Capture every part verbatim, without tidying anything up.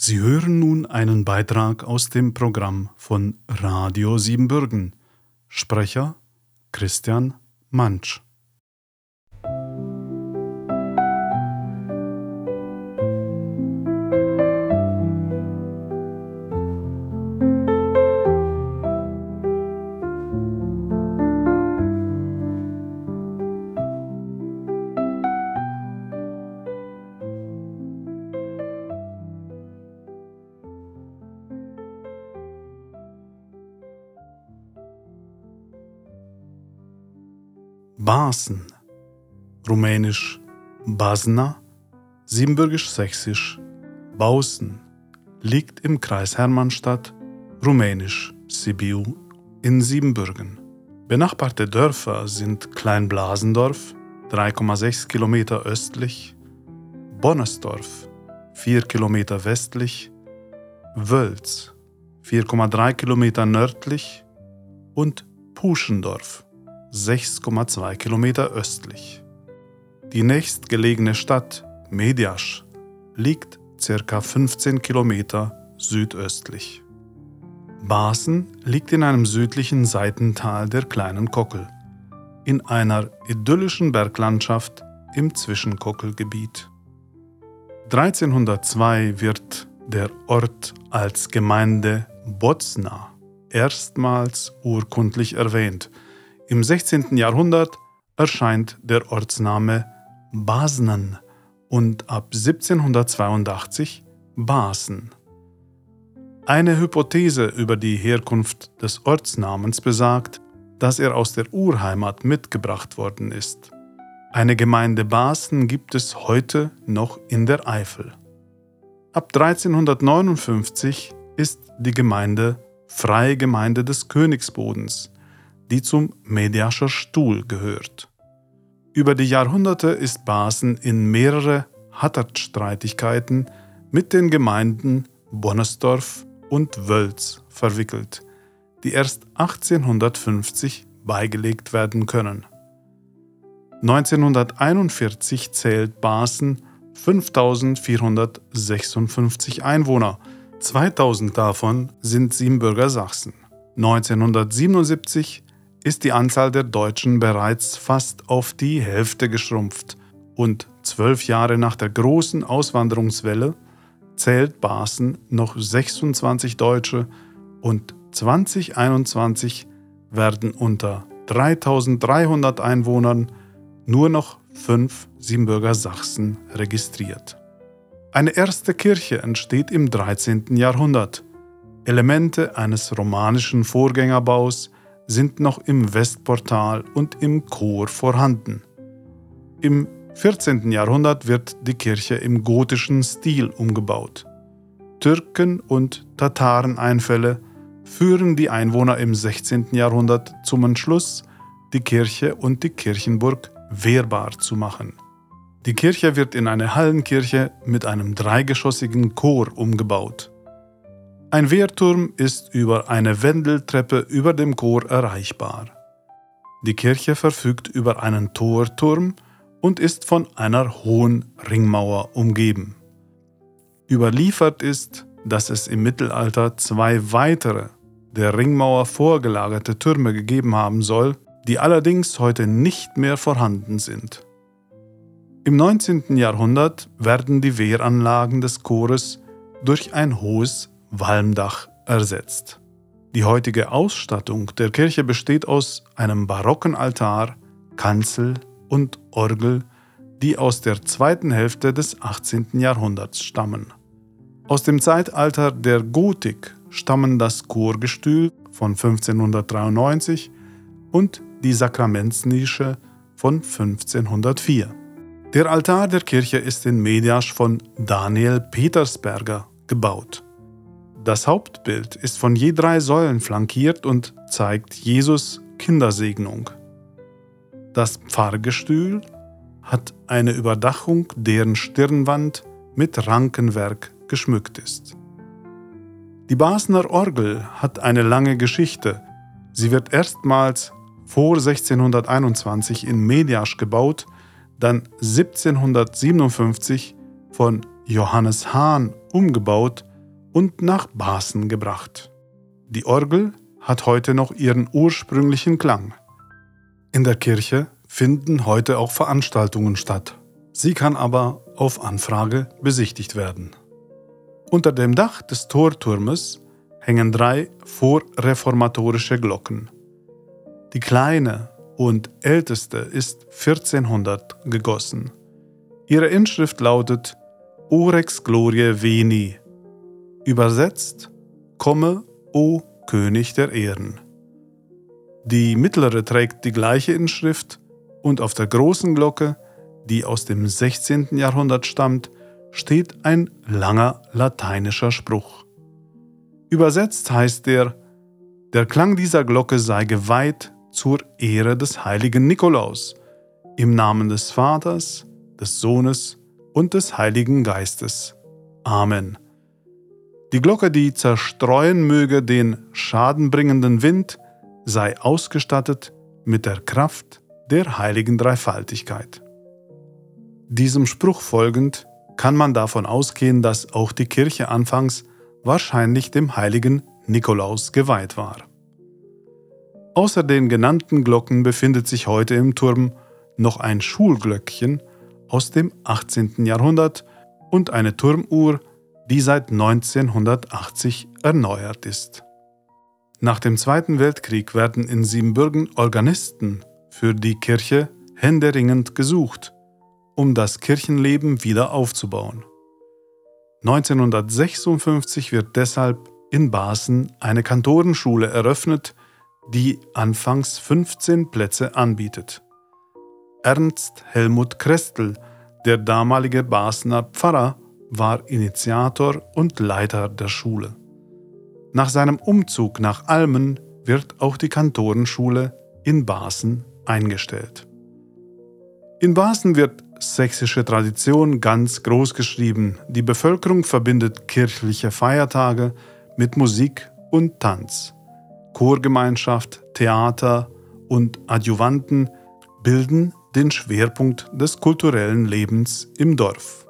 Sie hören nun einen Beitrag aus dem Programm von Radio Siebenbürgen. Sprecher Christian Mantzsch. Basen, rumänisch Basna, siebenbürgisch-sächsisch Bausen, liegt im Kreis Hermannstadt, rumänisch Sibiu in Siebenbürgen. Benachbarte Dörfer sind Klein-Blasendorf, drei Komma sechs Kilometer östlich, Bonnersdorf, vier Kilometer westlich, Wölz, vier Komma drei Kilometer nördlich und Puschendorf, sechs Komma zwei Kilometer östlich. Die nächstgelegene Stadt, Mediasch, liegt ca. fünfzehn Kilometer südöstlich. Basen liegt in einem südlichen Seitental der Kleinen Kockel, in einer idyllischen Berglandschaft im Zwischenkockelgebiet. dreizehnhundertzwei wird der Ort als Gemeinde Bocna erstmals urkundlich erwähnt. Im sechzehnten Jahrhundert erscheint der Ortsname Basnen und ab siebzehnhundertzweiundachtzig Basen. Eine Hypothese über die Herkunft des Ortsnamens besagt, dass er aus der Urheimat mitgebracht worden ist. Eine Gemeinde Basen gibt es heute noch in der Eifel. Ab dreizehnhundertneunundfünfzig ist die Gemeinde Freie Gemeinde des Königsbodens, die zum Mediascher Stuhl gehört. Über die Jahrhunderte ist Basen in mehrere Hatterstreitigkeiten mit den Gemeinden Bonnersdorf und Wölz verwickelt, die erst achtzehnhundertfünfzig beigelegt werden können. neunzehnhunderteinundvierzig zählt Basen fünftausendvierhundertsechsundfünfzig Einwohner, zweitausend davon sind Siebenbürger Sachsen. neunzehnhundertsiebenundsiebzig ist die Anzahl der Deutschen bereits fast auf die Hälfte geschrumpft und zwölf Jahre nach der großen Auswanderungswelle zählt Basen noch sechsundzwanzig Deutsche und zweitausendeinundzwanzig werden unter dreitausenddreihundert Einwohnern nur noch fünf Siebenbürger Sachsen registriert. Eine erste Kirche entsteht im dreizehnten Jahrhundert. Elemente eines romanischen Vorgängerbaus sind noch im Westportal und im Chor vorhanden. Im vierzehnten Jahrhundert wird die Kirche im gotischen Stil umgebaut. Türken- und Tatareneinfälle führen die Einwohner im sechzehnten Jahrhundert zum Entschluss, die Kirche und die Kirchenburg wehrbar zu machen. Die Kirche wird in eine Hallenkirche mit einem dreigeschossigen Chor umgebaut. Ein Wehrturm ist über eine Wendeltreppe über dem Chor erreichbar. Die Kirche verfügt über einen Torturm und ist von einer hohen Ringmauer umgeben. Überliefert ist, dass es im Mittelalter zwei weitere, der Ringmauer vorgelagerte Türme gegeben haben soll, die allerdings heute nicht mehr vorhanden sind. Im neunzehnten Jahrhundert werden die Wehranlagen des Chores durch ein hohes Walmdach ersetzt. Die heutige Ausstattung der Kirche besteht aus einem barocken Altar, Kanzel und Orgel, die aus der zweiten Hälfte des achtzehnten Jahrhunderts stammen. Aus dem Zeitalter der Gotik stammen das Chorgestühl von fünfzehnhundertdreiundneunzig und die Sakramentsnische von fünfzehnhundertvier. Der Altar der Kirche ist in Mediasch von Daniel Petersberger gebaut. Das Hauptbild ist von je drei Säulen flankiert und zeigt Jesus Kindersegnung. Das Pfarrgestühl hat eine Überdachung, deren Stirnwand mit Rankenwerk geschmückt ist. Die Basner Orgel hat eine lange Geschichte. Sie wird erstmals vor sechzehnhunderteinundzwanzig in Mediasch gebaut, dann siebzehnhundertsiebenundfünfzig von Johannes Hahn umgebaut und nach Baaßen gebracht. Die Orgel hat heute noch ihren ursprünglichen Klang. In der Kirche finden heute auch Veranstaltungen statt. Sie kann aber auf Anfrage besichtigt werden. Unter dem Dach des Torturmes hängen drei vorreformatorische Glocken. Die kleine und älteste ist vierzehnhundert gegossen. Ihre Inschrift lautet Orex Gloriae Veni, übersetzt Komme, o König der Ehren. Die mittlere trägt die gleiche Inschrift und auf der großen Glocke, die aus dem sechzehnten Jahrhundert stammt, steht ein langer lateinischer Spruch. Übersetzt heißt der: Der Klang dieser Glocke sei geweiht zur Ehre des heiligen Nikolaus, im Namen des Vaters, des Sohnes und des Heiligen Geistes. Amen. Die Glocke, die zerstreuen möge den schadenbringenden Wind, sei ausgestattet mit der Kraft der heiligen Dreifaltigkeit. Diesem Spruch folgend kann man davon ausgehen, dass auch die Kirche anfangs wahrscheinlich dem heiligen Nikolaus geweiht war. Außer den genannten Glocken befindet sich heute im Turm noch ein Schulglöckchen aus dem achtzehnten Jahrhundert und eine Turmuhr, die seit neunzehnhundertachtzig erneuert ist. Nach dem Zweiten Weltkrieg werden in Siebenbürgen Organisten für die Kirche händeringend gesucht, um das Kirchenleben wieder aufzubauen. neunzehnhundertsechsundfünfzig wird deshalb in Baaßen eine Kantorenschule eröffnet, die anfangs fünfzehn Plätze anbietet. Ernst Helmut Krestel, der damalige Baaßener Pfarrer, war Initiator und Leiter der Schule. Nach seinem Umzug nach Almen wird auch die Kantorenschule in Baaßen eingestellt. In Baaßen wird sächsische Tradition ganz groß geschrieben. Die Bevölkerung verbindet kirchliche Feiertage mit Musik und Tanz. Chorgemeinschaft, Theater und Adjuvanten bilden den Schwerpunkt des kulturellen Lebens im Dorf.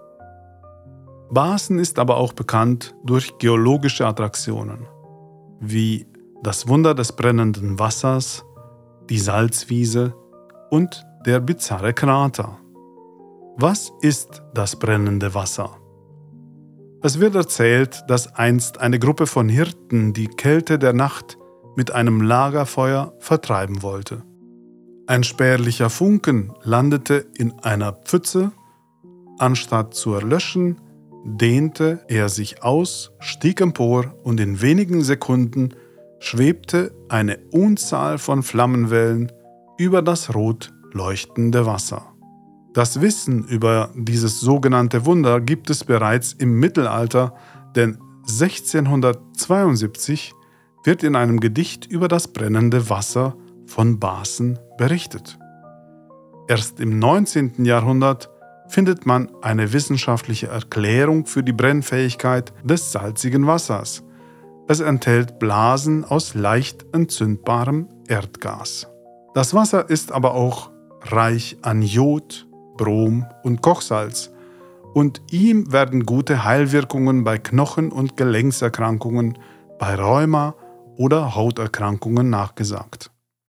Baaßen ist aber auch bekannt durch geologische Attraktionen, wie das Wunder des brennenden Wassers, die Salzwiese und der bizarre Krater. Was ist das brennende Wasser? Es wird erzählt, dass einst eine Gruppe von Hirten die Kälte der Nacht mit einem Lagerfeuer vertreiben wollte. Ein spärlicher Funken landete in einer Pfütze. Anstatt zu erlöschen, dehnte er sich aus, stieg empor und in wenigen Sekunden schwebte eine Unzahl von Flammenwellen über das rot leuchtende Wasser. Das Wissen über dieses sogenannte Wunder gibt es bereits im Mittelalter, denn sechzehnhundertzweiundsiebzig wird in einem Gedicht über das brennende Wasser von Baaßen berichtet. Erst im neunzehnten Jahrhundert findet man eine wissenschaftliche Erklärung für die Brennfähigkeit des salzigen Wassers. Es enthält Blasen aus leicht entzündbarem Erdgas. Das Wasser ist aber auch reich an Jod, Brom und Kochsalz, und ihm werden gute Heilwirkungen bei Knochen- und Gelenkserkrankungen, bei Rheuma oder Hauterkrankungen nachgesagt.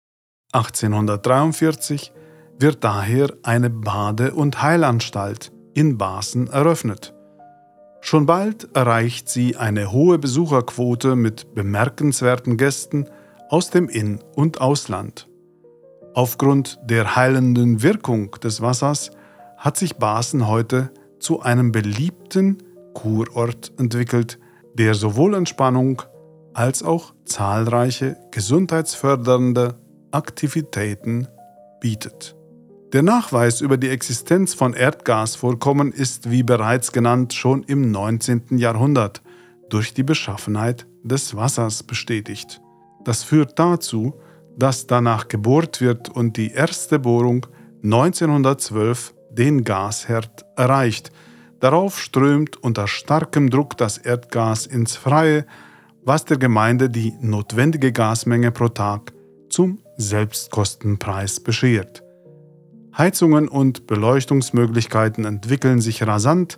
achtzehnhundertdreiundvierzig wird daher eine Bade- und Heilanstalt in Baaßen eröffnet. Schon bald erreicht sie eine hohe Besucherquote mit bemerkenswerten Gästen aus dem In- und Ausland. Aufgrund der heilenden Wirkung des Wassers hat sich Baaßen heute zu einem beliebten Kurort entwickelt, der sowohl Entspannung als auch zahlreiche gesundheitsfördernde Aktivitäten bietet. Der Nachweis über die Existenz von Erdgasvorkommen ist, wie bereits genannt, schon im neunzehnten Jahrhundert durch die Beschaffenheit des Wassers bestätigt. Das führt dazu, dass danach gebohrt wird und die erste Bohrung neunzehnhundertzwölf den Gasherd erreicht. Darauf strömt unter starkem Druck das Erdgas ins Freie, was der Gemeinde die notwendige Gasmenge pro Tag zum Selbstkostenpreis beschert. Heizungen und Beleuchtungsmöglichkeiten entwickeln sich rasant,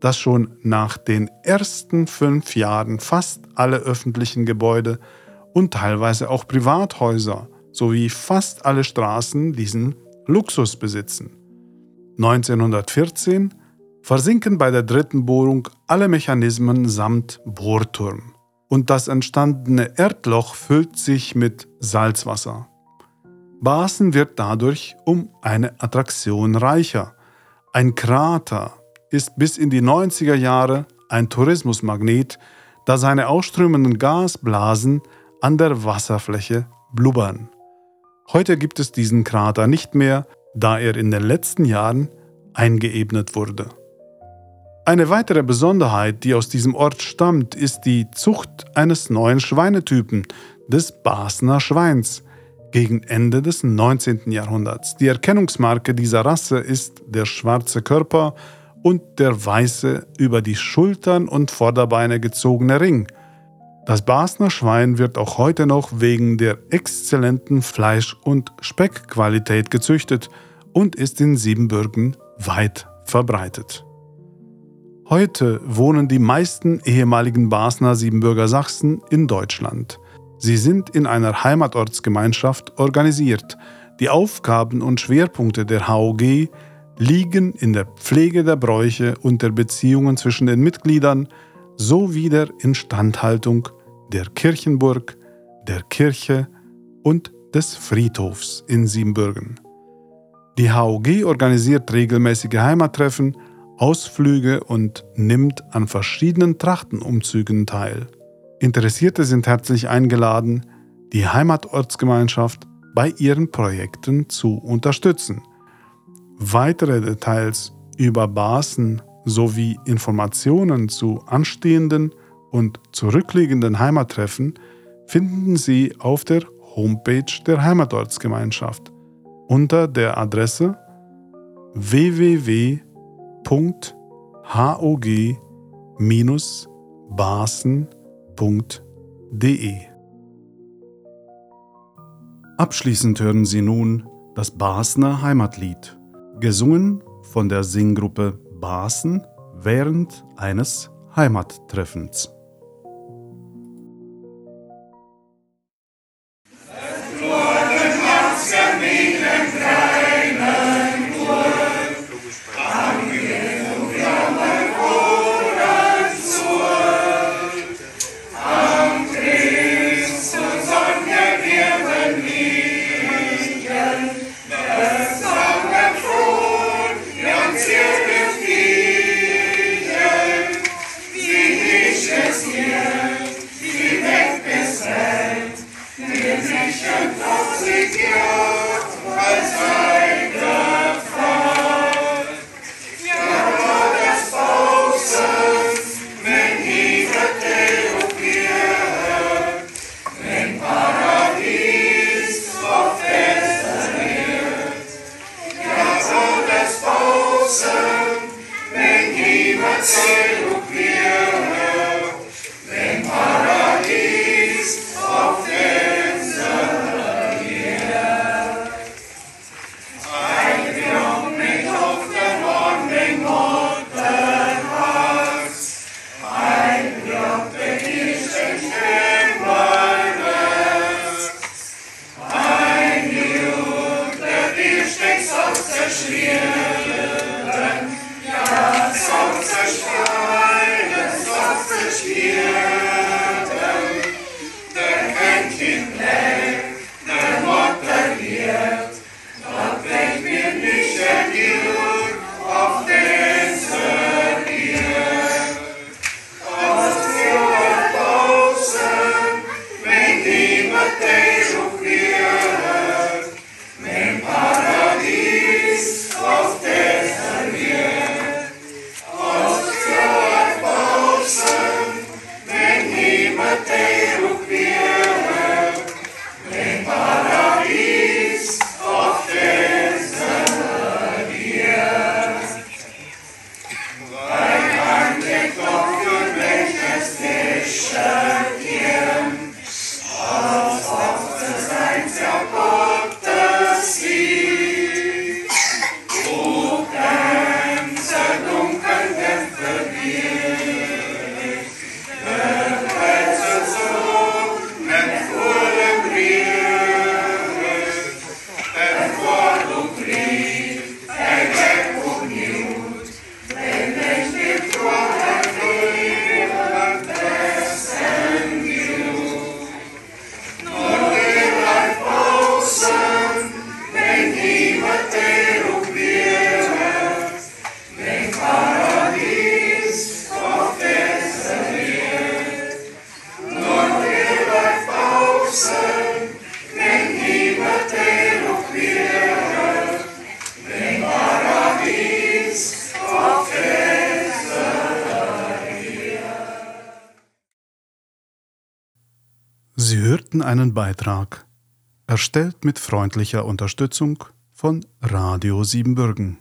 dass schon nach den ersten fünf Jahren fast alle öffentlichen Gebäude und teilweise auch Privathäuser sowie fast alle Straßen diesen Luxus besitzen. neunzehnhundertvierzehn versinken bei der dritten Bohrung alle Mechanismen samt Bohrturm und das entstandene Erdloch füllt sich mit Salzwasser. Baaßen wird dadurch um eine Attraktion reicher. Ein Krater ist bis in die neunziger Jahre ein Tourismusmagnet, da seine ausströmenden Gasblasen an der Wasserfläche blubbern. Heute gibt es diesen Krater nicht mehr, da er in den letzten Jahren eingeebnet wurde. Eine weitere Besonderheit, die aus diesem Ort stammt, ist die Zucht eines neuen Schweinetypen, des Baaßener Schweins, gegen Ende des neunzehnten Jahrhunderts. Die Erkennungsmarke dieser Rasse ist der schwarze Körper und der weiße, über die Schultern und Vorderbeine gezogene Ring. Das Baaßener Schwein wird auch heute noch wegen der exzellenten Fleisch- und Speckqualität gezüchtet und ist in Siebenbürgen weit verbreitet. Heute wohnen die meisten ehemaligen Baaßener Siebenbürger Sachsen in Deutschland. Sie sind in einer Heimatortsgemeinschaft organisiert. Die Aufgaben und Schwerpunkte der H O G liegen in der Pflege der Bräuche und der Beziehungen zwischen den Mitgliedern sowie der Instandhaltung der Kirchenburg, der Kirche und des Friedhofs in Siebenbürgen. Die H O G organisiert regelmäßige Heimattreffen, Ausflüge und nimmt an verschiedenen Trachtenumzügen teil. Interessierte sind herzlich eingeladen, die Heimatortsgemeinschaft bei ihren Projekten zu unterstützen. Weitere Details über Baaßen sowie Informationen zu anstehenden und zurückliegenden Heimattreffen finden Sie auf der Homepage der Heimatortsgemeinschaft unter der Adresse w w w punkt h o g bindestrich baaßen punkt d e. Abschließend hören Sie nun das Baaßener Heimatlied, gesungen von der Singgruppe Baaßen während eines Heimattreffens. Dunkel, Sie hörten einen Beitrag, erstellt mit freundlicher Unterstützung von Radio Siebenbürgen.